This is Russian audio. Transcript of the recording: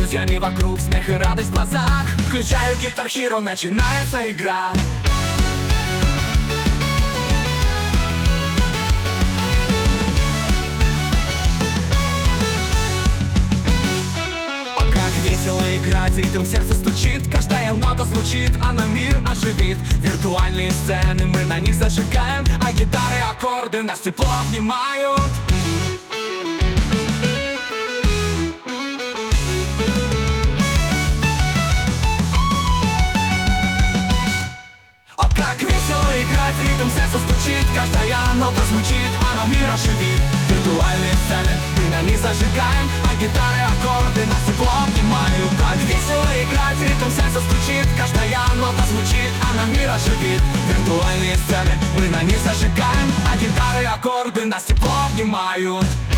друзьями вокруг, смех и радость в глазах. Включаю Guitar Hero, начинается игра. Весело играть, ритм в сердце стучит, каждая нота звучит, она мир оживит. Виртуальные сцены, мы на них зажигаем, а гитары, аккорды нас тепло обнимают. О, как весело играть, ритм в сердце стучит, каждая нота звучит, она мир оживит. Виртуальные сцены, мы на них зажигаем, а гитары, аккорды нас тепло обнимают. Как весело играть, ритм в сердце стучит, каждая нота звучит, она мир оживит. Виртуальные сцены, мы на них зажигаем, а гитары, аккорды нас тепло обнимают.